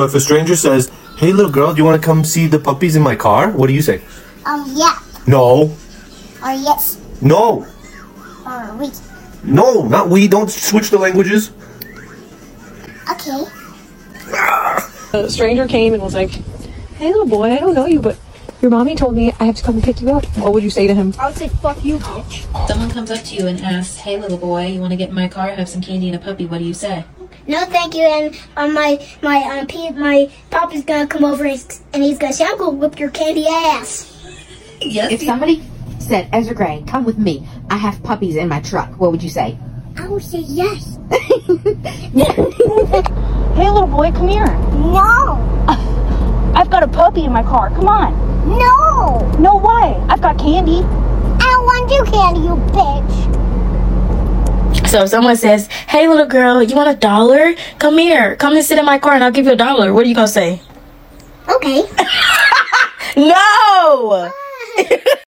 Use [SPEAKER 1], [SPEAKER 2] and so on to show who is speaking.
[SPEAKER 1] if a stranger says, "Hey, little girl, do you want to come see the puppies in my car?" What do you say?
[SPEAKER 2] Yeah.
[SPEAKER 1] No.
[SPEAKER 2] Or yes.
[SPEAKER 1] No.
[SPEAKER 2] Or we.
[SPEAKER 1] No, not we. Don't switch the languages.
[SPEAKER 2] Okay.
[SPEAKER 3] A stranger came and was like, "Hey, little boy, I don't know you, but your mommy told me I have to come and pick you up." What would you say to him?
[SPEAKER 2] I would say, fuck you, bitch.
[SPEAKER 4] Someone comes up to you and asks, "Hey, little boy, you want to get in my car? I have some candy and a puppy. What do you say?"
[SPEAKER 2] No, thank you. And my papa's gonna come over and he's gonna say, "I'm gonna whip your candy ass."
[SPEAKER 4] Yes.
[SPEAKER 5] If somebody said, "Ezra Gray, come with me. I have puppies in my truck," what would you say?
[SPEAKER 2] I would say yes.
[SPEAKER 3] Hey, little boy, come here.
[SPEAKER 2] No.
[SPEAKER 3] I've got a puppy in my car. Come on.
[SPEAKER 2] No.
[SPEAKER 3] No way. I've got candy.
[SPEAKER 2] I don't want you candy, you bitch.
[SPEAKER 6] So if someone says, "Hey, little girl, you want $1? Come here. Come and sit in my car and I'll give you $1." What are you going to say?
[SPEAKER 2] Okay.
[SPEAKER 6] No!